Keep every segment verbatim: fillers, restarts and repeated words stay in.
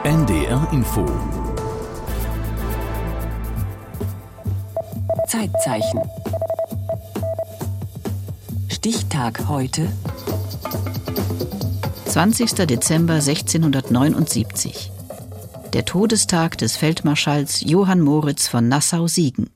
N D R Info. Zeitzeichen. Stichtag heute. zwanzigster Dezember sechzehnhundertneunundsiebzig. Der Todestag des Feldmarschalls Johann Moritz von Nassau-Siegen.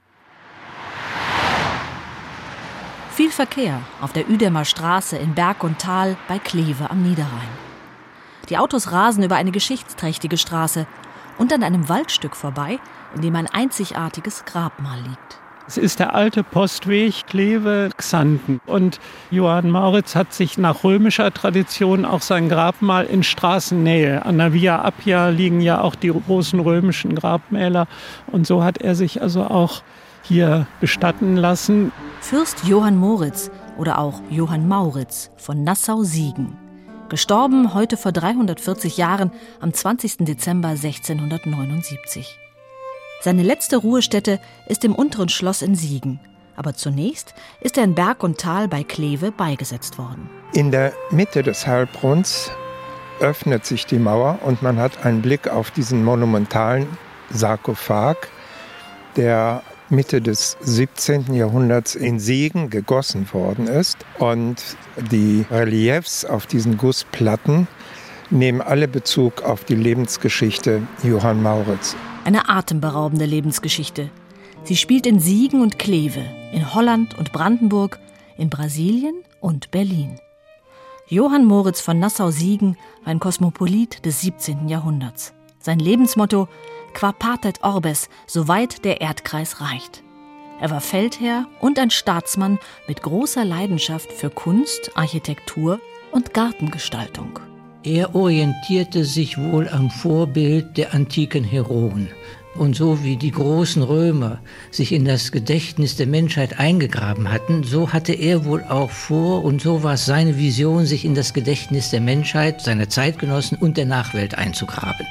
Viel Verkehr auf der Uedemer Straße in Berg und Tal bei Kleve am Niederrhein. Die Autos rasen über eine geschichtsträchtige Straße und an einem Waldstück vorbei, in dem ein einzigartiges Grabmal liegt. Es ist der alte Postweg Kleve-Xanten. Und Johann Moritz hat sich nach römischer Tradition auch sein Grabmal in Straßennähe. An der Via Appia liegen ja auch die großen römischen Grabmäler. Und so hat er sich also auch hier bestatten lassen. Fürst Johann Moritz oder auch Johann Mauritz von Nassau-Siegen. Gestorben heute vor dreihundertvierzig Jahren am zwanzigsten Dezember sechzehnhundertneunundsiebzig. Seine letzte Ruhestätte ist im unteren Schloss in Siegen. Aber zunächst ist er in Berg und Tal bei Kleve beigesetzt worden. In der Mitte des Halbrunds öffnet sich die Mauer und man hat einen Blick auf diesen monumentalen Sarkophag, der Mitte des siebzehnten Jahrhunderts in Siegen gegossen worden ist. Und die Reliefs auf diesen Gussplatten nehmen alle Bezug auf die Lebensgeschichte Johann Mauritz. Eine atemberaubende Lebensgeschichte. Sie spielt in Siegen und Kleve, in Holland und Brandenburg, in Brasilien und Berlin. Johann Moritz von Nassau-Siegen war ein Kosmopolit des siebzehnten Jahrhunderts. Sein Lebensmotto: Qua patet orbes, soweit der Erdkreis reicht. Er war Feldherr und ein Staatsmann mit großer Leidenschaft für Kunst, Architektur und Gartengestaltung. Er orientierte sich wohl am Vorbild der antiken Heroen. Und so wie die großen Römer sich in das Gedächtnis der Menschheit eingegraben hatten, so hatte er wohl auch vor, und so war es seine Vision, sich in das Gedächtnis der Menschheit, seiner Zeitgenossen und der Nachwelt einzugraben.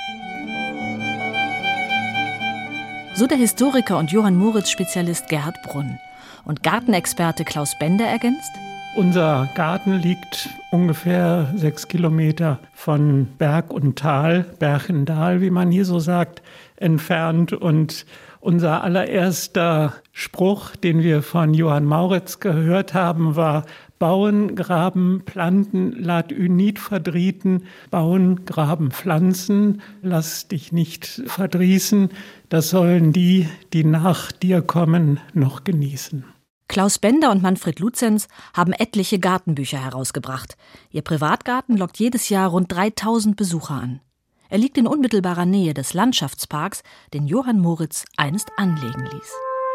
So der Historiker und Johann Moritz-Spezialist Gerhard Brunn. Und Gartenexperte Klaus Bender ergänzt: Unser Garten liegt ungefähr sechs Kilometer von Berg und Tal, Berchendal, wie man hier so sagt, entfernt. Und unser allererster Spruch, den wir von Johann Mauritz gehört haben, war: Bauen, graben, planten, lad ü niet verdrieten. Bauen, graben, pflanzen, lass dich nicht verdrießen. Das sollen die, die nach dir kommen, noch genießen. Klaus Bender und Manfred Luzenz haben etliche Gartenbücher herausgebracht. Ihr Privatgarten lockt jedes Jahr rund dreitausend Besucher an. Er liegt in unmittelbarer Nähe des Landschaftsparks, den Johann Moritz einst anlegen ließ.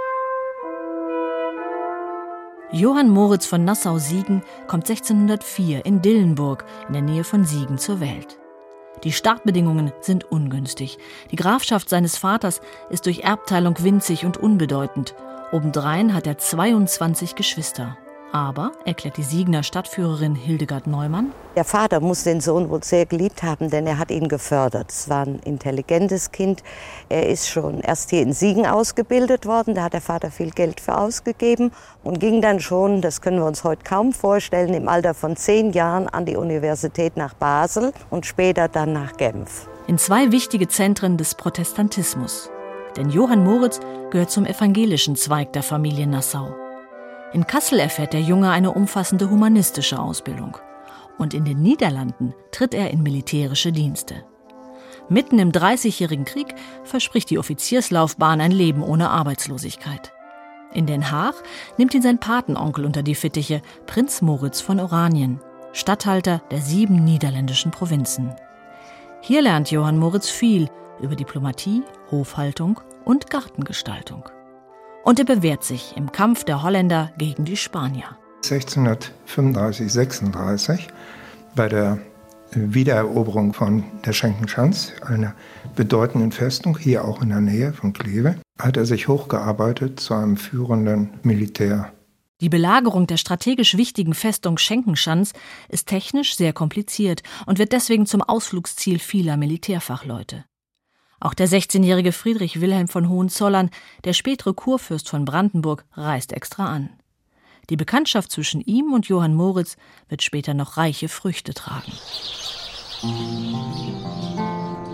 Johann Moritz von Nassau-Siegen kommt sechzehnhundertvier in Dillenburg in der Nähe von Siegen zur Welt. Die Startbedingungen sind ungünstig. Die Grafschaft seines Vaters ist durch Erbteilung winzig und unbedeutend. Obendrein hat er zweiundzwanzig Geschwister. Aber, erklärt die Siegener Stadtführerin Hildegard Neumann, der Vater muss den Sohn wohl sehr geliebt haben, denn er hat ihn gefördert. Es war ein intelligentes Kind. Er ist schon erst hier in Siegen ausgebildet worden. Da hat der Vater viel Geld für ausgegeben und ging dann schon, das können wir uns heute kaum vorstellen, im Alter von zehn Jahren an die Universität nach Basel und später dann nach Genf. In zwei wichtige Zentren des Protestantismus. Denn Johann Moritz gehört zum evangelischen Zweig der Familie Nassau. In Kassel erfährt der Junge eine umfassende humanistische Ausbildung. Und in den Niederlanden tritt er in militärische Dienste. Mitten im Dreißigjährigen Krieg verspricht die Offizierslaufbahn ein Leben ohne Arbeitslosigkeit. In Den Haag nimmt ihn sein Patenonkel unter die Fittiche, Prinz Moritz von Oranien, Statthalter der sieben niederländischen Provinzen. Hier lernt Johann Moritz viel über Diplomatie, Hofhaltung und Gartengestaltung. Und er bewährt sich im Kampf der Holländer gegen die Spanier. sechzehnhundertfünfunddreißig sechsunddreißig bei der Wiedereroberung von der Schenkenschanz, einer bedeutenden Festung, hier auch in der Nähe von Kleve, hat er sich hochgearbeitet zu einem führenden Militär. Die Belagerung der strategisch wichtigen Festung Schenkenschanz ist technisch sehr kompliziert und wird deswegen zum Ausflugsziel vieler Militärfachleute. Auch der sechzehnjährige Friedrich Wilhelm von Hohenzollern, der spätere Kurfürst von Brandenburg, reist extra an. Die Bekanntschaft zwischen ihm und Johann Moritz wird später noch reiche Früchte tragen.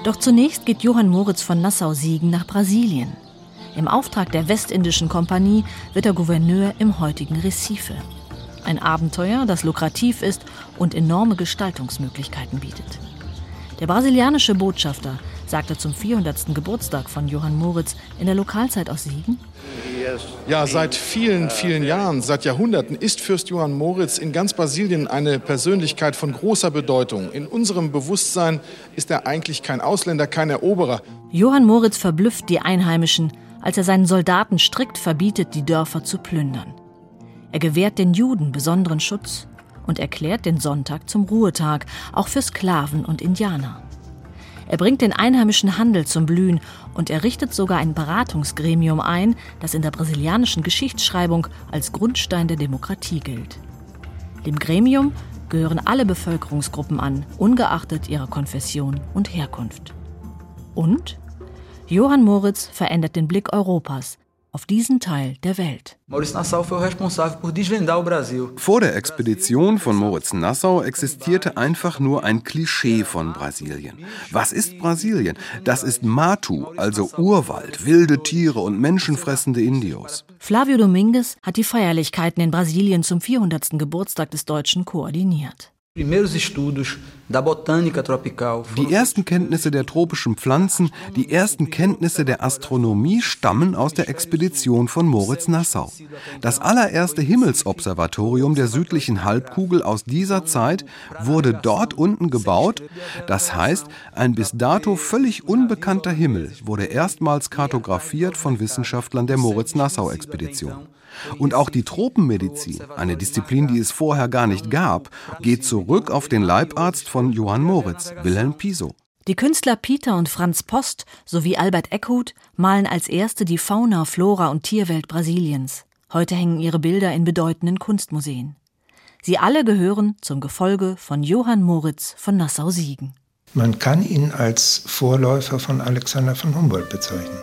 Doch zunächst geht Johann Moritz von Nassau-Siegen nach Brasilien. Im Auftrag der Westindischen Kompanie wird er Gouverneur im heutigen Recife. Ein Abenteuer, das lukrativ ist und enorme Gestaltungsmöglichkeiten bietet. Der brasilianische Botschafter sagte zum vierhundertsten Geburtstag von Johann Moritz in der Lokalzeit aus Siegen: Ja, seit vielen, vielen Jahren, seit Jahrhunderten ist Fürst Johann Moritz in ganz Brasilien eine Persönlichkeit von großer Bedeutung. In unserem Bewusstsein ist er eigentlich kein Ausländer, kein Eroberer. Johann Moritz verblüfft die Einheimischen, als er seinen Soldaten strikt verbietet, die Dörfer zu plündern. Er gewährt den Juden besonderen Schutz und erklärt den Sonntag zum Ruhetag, auch für Sklaven und Indianer. Er bringt den einheimischen Handel zum Blühen und errichtet sogar ein Beratungsgremium ein, das in der brasilianischen Geschichtsschreibung als Grundstein der Demokratie gilt. Dem Gremium gehören alle Bevölkerungsgruppen an, ungeachtet ihrer Konfession und Herkunft. Und Johann Moritz verändert den Blick Europas auf diesen Teil der Welt. Vor der Expedition von Moritz Nassau existierte einfach nur ein Klischee von Brasilien. Was ist Brasilien? Das ist Matu, also Urwald, wilde Tiere und menschenfressende Indios. Flávio Domingues hat die Feierlichkeiten in Brasilien zum vierhundertsten Geburtstag des Deutschen koordiniert. Die ersten Kenntnisse der tropischen Pflanzen, die ersten Kenntnisse der Astronomie stammen aus der Expedition von Moritz Nassau. Das allererste Himmelsobservatorium der südlichen Halbkugel aus dieser Zeit wurde dort unten gebaut. Das heißt, ein bis dato völlig unbekannter Himmel wurde erstmals kartografiert von Wissenschaftlern der Moritz-Nassau-Expedition. Und auch die Tropenmedizin, eine Disziplin, die es vorher gar nicht gab, geht zurück auf den Leibarzt von Johann Moritz, Wilhelm Piso. Die Künstler Peter und Franz Post sowie Albert Eckhuth malen als erste die Fauna, Flora und Tierwelt Brasiliens. Heute hängen ihre Bilder in bedeutenden Kunstmuseen. Sie alle gehören zum Gefolge von Johann Moritz von Nassau-Siegen. Man kann ihn als Vorläufer von Alexander von Humboldt bezeichnen.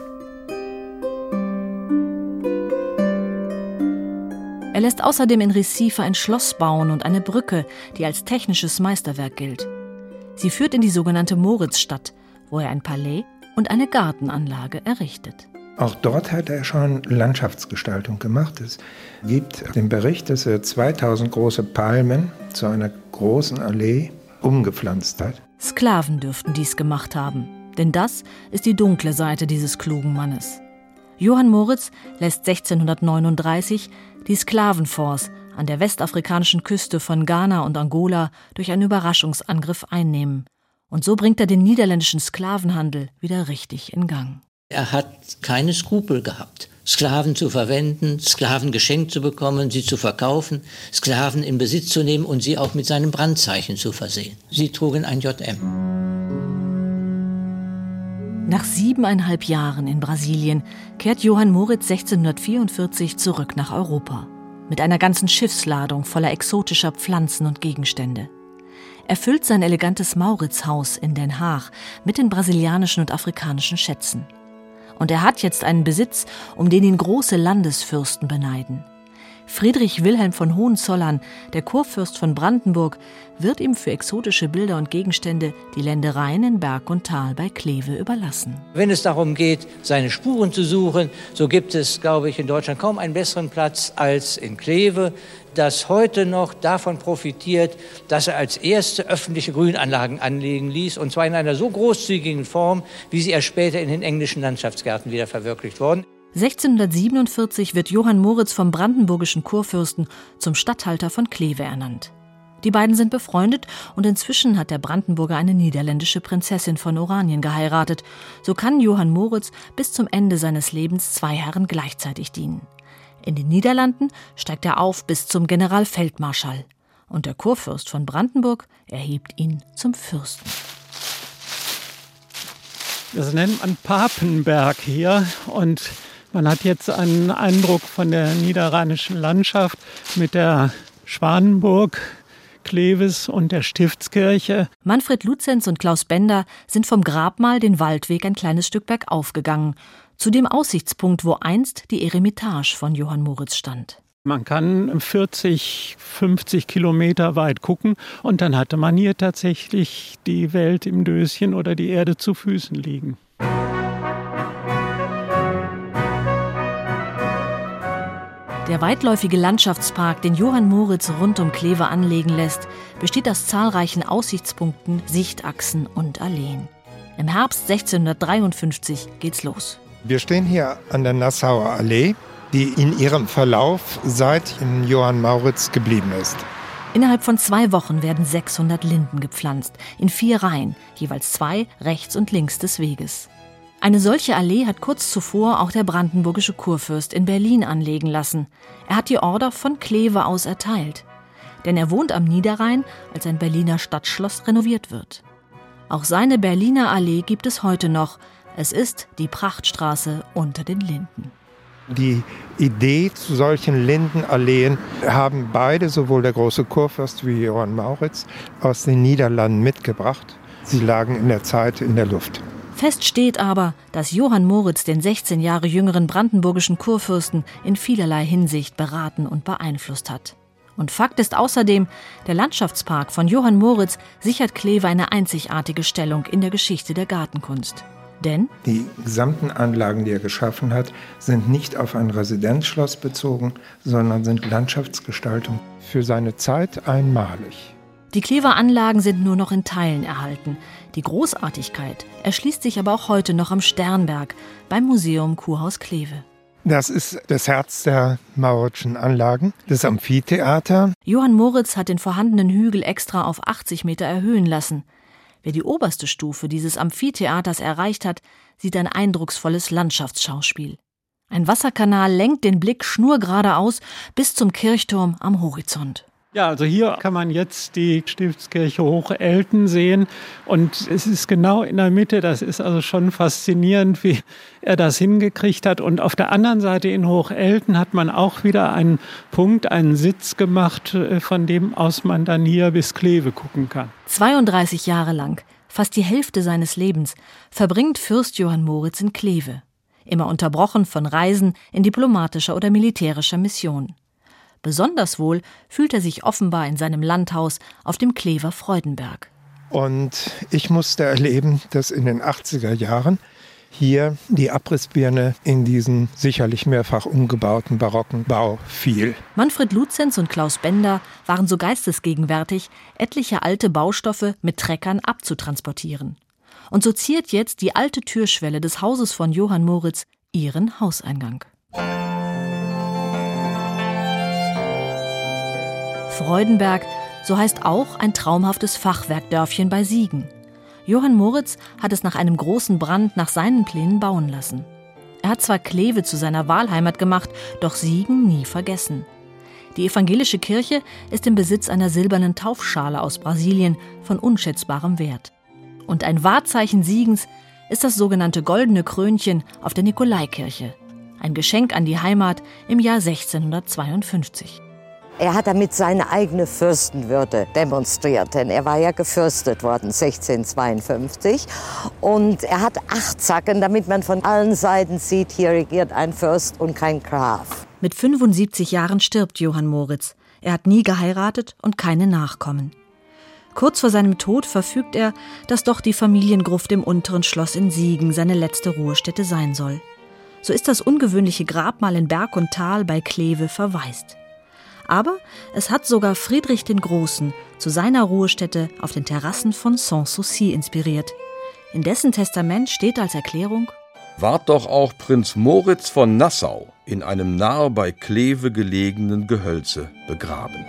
Er lässt außerdem in Recife ein Schloss bauen und eine Brücke, die als technisches Meisterwerk gilt. Sie führt in die sogenannte Moritzstadt, wo er ein Palais und eine Gartenanlage errichtet. Auch dort hat er schon Landschaftsgestaltung gemacht. Es gibt den Bericht, dass er zweitausend große Palmen zu einer großen Allee umgepflanzt hat. Sklaven dürften dies gemacht haben, denn das ist die dunkle Seite dieses klugen Mannes. Johann Moritz lässt sechzehnhundertneununddreißig die Sklavenforts an der westafrikanischen Küste von Ghana und Angola durch einen Überraschungsangriff einnehmen. Und so bringt er den niederländischen Sklavenhandel wieder richtig in Gang. Er hat keine Skrupel gehabt, Sklaven zu verwenden, Sklaven geschenkt zu bekommen, sie zu verkaufen, Sklaven in Besitz zu nehmen und sie auch mit seinem Brandzeichen zu versehen. Sie trugen ein J M. Nach siebeneinhalb Jahren in Brasilien kehrt Johann Moritz sechzehnhundertvierundvierzig zurück nach Europa. Mit einer ganzen Schiffsladung voller exotischer Pflanzen und Gegenstände. Er füllt sein elegantes Mauritzhaus in Den Haag mit den brasilianischen und afrikanischen Schätzen. Und er hat jetzt einen Besitz, um den ihn große Landesfürsten beneiden. Friedrich Wilhelm von Hohenzollern, der Kurfürst von Brandenburg, wird ihm für exotische Bilder und Gegenstände die Ländereien in Berg und Tal bei Kleve überlassen. Wenn es darum geht, seine Spuren zu suchen, so gibt es, glaube ich, in Deutschland kaum einen besseren Platz als in Kleve, das heute noch davon profitiert, dass er als erste öffentliche Grünanlagen anlegen ließ, und zwar in einer so großzügigen Form, wie sie erst später in den englischen Landschaftsgärten wieder verwirklicht wurden. sechzehnhundertsiebenundvierzig wird Johann Moritz vom brandenburgischen Kurfürsten zum Statthalter von Kleve ernannt. Die beiden sind befreundet und inzwischen hat der Brandenburger eine niederländische Prinzessin von Oranien geheiratet. So kann Johann Moritz bis zum Ende seines Lebens zwei Herren gleichzeitig dienen. In den Niederlanden steigt er auf bis zum Generalfeldmarschall. Und der Kurfürst von Brandenburg erhebt ihn zum Fürsten. Das nennt man Papenberg hier und man hat jetzt einen Eindruck von der niederrheinischen Landschaft mit der Schwanenburg, Kleves und der Stiftskirche. Manfred Luzenz und Klaus Bender sind vom Grabmal den Waldweg ein kleines Stück bergauf gegangen, zu dem Aussichtspunkt, wo einst die Eremitage von Johann Moritz stand. Man kann vierzig, fünfzig Kilometer weit gucken und dann hatte man hier tatsächlich die Welt im Döschen oder die Erde zu Füßen liegen. Der weitläufige Landschaftspark, den Johann Moritz rund um Kleve anlegen lässt, besteht aus zahlreichen Aussichtspunkten, Sichtachsen und Alleen. Im Herbst sechzehnhundertdreiundfünfzig geht's los. Wir stehen hier an der Nassauer Allee, die in ihrem Verlauf seit Johann Mauritz geblieben ist. Innerhalb von zwei Wochen werden sechshundert Linden gepflanzt, in vier Reihen, jeweils zwei rechts und links des Weges. Eine solche Allee hat kurz zuvor auch der brandenburgische Kurfürst in Berlin anlegen lassen. Er hat die Order von Kleve aus erteilt. Denn er wohnt am Niederrhein, als ein Berliner Stadtschloss renoviert wird. Auch seine Berliner Allee gibt es heute noch. Es ist die Prachtstraße unter den Linden. Die Idee zu solchen Lindenalleen haben beide, sowohl der große Kurfürst wie Johann Mauritz, aus den Niederlanden mitgebracht. Sie lagen in der Zeit in der Luft. Fest steht aber, dass Johann Moritz den sechzehn Jahre jüngeren brandenburgischen Kurfürsten in vielerlei Hinsicht beraten und beeinflusst hat. Und Fakt ist außerdem, der Landschaftspark von Johann Moritz sichert Kleve eine einzigartige Stellung in der Geschichte der Gartenkunst. Denn die gesamten Anlagen, die er geschaffen hat, sind nicht auf ein Residenzschloss bezogen, sondern sind Landschaftsgestaltung für seine Zeit einmalig. Die Klever Anlagen sind nur noch in Teilen erhalten. Die Großartigkeit erschließt sich aber auch heute noch am Sternberg beim Museum Kurhaus Kleve. Das ist das Herz der Mauritzschen Anlagen, das Amphitheater. Johann Moritz hat den vorhandenen Hügel extra auf achtzig Meter erhöhen lassen. Wer die oberste Stufe dieses Amphitheaters erreicht hat, sieht ein eindrucksvolles Landschaftsschauspiel. Ein Wasserkanal lenkt den Blick schnurgeradeaus bis zum Kirchturm am Horizont. Ja, also hier kann man jetzt die Stiftskirche Hochelten sehen und es ist genau in der Mitte. Das ist also schon faszinierend, wie er das hingekriegt hat. Und auf der anderen Seite in Hochelten hat man auch wieder einen Punkt, einen Sitz gemacht, von dem aus man dann hier bis Kleve gucken kann. zweiunddreißig Jahre lang, fast die Hälfte seines Lebens, verbringt Fürst Johann Moritz in Kleve. Immer unterbrochen von Reisen in diplomatischer oder militärischer Mission. Besonders wohl fühlt er sich offenbar in seinem Landhaus auf dem Klever Freudenberg. Und ich musste erleben, dass in den achtziger Jahren hier die Abrissbirne in diesen sicherlich mehrfach umgebauten barocken Bau fiel. Manfred Luzenz und Klaus Bender waren so geistesgegenwärtig, etliche alte Baustoffe mit Treckern abzutransportieren. Und so ziert jetzt die alte Türschwelle des Hauses von Johann Moritz ihren Hauseingang. Freudenberg, so heißt auch ein traumhaftes Fachwerkdörfchen bei Siegen. Johann Moritz hat es nach einem großen Brand nach seinen Plänen bauen lassen. Er hat zwar Kleve zu seiner Wahlheimat gemacht, doch Siegen nie vergessen. Die evangelische Kirche ist im Besitz einer silbernen Taufschale aus Brasilien von unschätzbarem Wert. Und ein Wahrzeichen Siegens ist das sogenannte Goldene Krönchen auf der Nikolaikirche. Ein Geschenk an die Heimat im Jahr sechzehnhundertzweiundfünfzig. Er hat damit seine eigene Fürstenwürde demonstriert, denn er war ja gefürstet worden sechzehnhundertzweiundfünfzig. Und er hat acht Zacken, damit man von allen Seiten sieht, hier regiert ein Fürst und kein Graf. Mit fünfundsiebzig Jahren stirbt Johann Moritz. Er hat nie geheiratet und keine Nachkommen. Kurz vor seinem Tod verfügt er, dass doch die Familiengruft im unteren Schloss in Siegen seine letzte Ruhestätte sein soll. So ist das ungewöhnliche Grabmal in Berg und Tal bei Kleve verwaist. Aber es hat sogar Friedrich den Großen zu seiner Ruhestätte auf den Terrassen von Sanssouci inspiriert. In dessen Testament steht als Erklärung: Ward doch auch Prinz Moritz von Nassau in einem nahe bei Kleve gelegenen Gehölze begraben.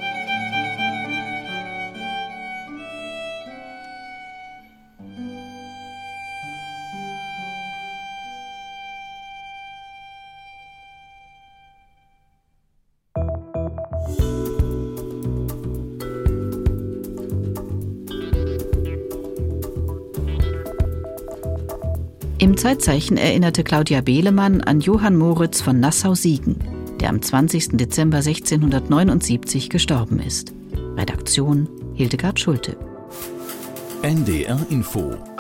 Im Zeitzeichen erinnerte Claudia Behlemann an Johann Moritz von Nassau-Siegen, der am zwanzigsten Dezember sechzehnhundertneunundsiebzig gestorben ist. Redaktion Hildegard Schulte. N D R Info